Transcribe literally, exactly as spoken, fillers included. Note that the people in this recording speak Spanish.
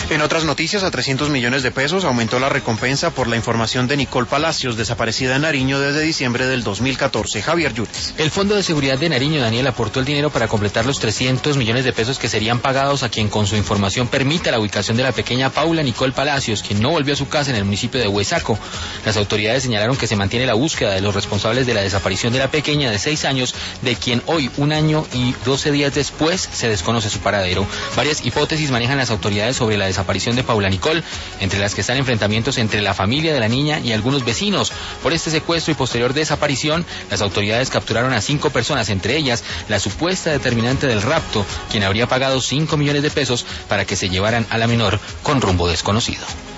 En otras noticias, a trescientos millones de pesos aumentó la recompensa por la información de Nicole Palacios, desaparecida en Nariño desde diciembre del dos mil catorce. Javier Yures. El Fondo de Seguridad de Nariño, Daniel, aportó el dinero para completar los trescientos millones de pesos que serían pagados a quien con su información permita la ubicación de la pequeña Paula Nicole Palacios, quien no volvió a su casa en el municipio de Huesaco. Las autoridades señalaron que se mantiene la búsqueda de los responsables de la desaparición de la pequeña de seis años, de quien hoy, un año y doce días después, se desconoce su paradero. Varias hipótesis manejan las autoridades sobre la desaparición de Paula Nicole, entre las que están enfrentamientos entre la familia de la niña y algunos vecinos. Por este secuestro y posterior desaparición, las autoridades capturaron a cinco personas, entre ellas la supuesta determinante del rapto, quien habría pagado cinco millones de pesos para que se llevaran a la menor con rumbo desconocido.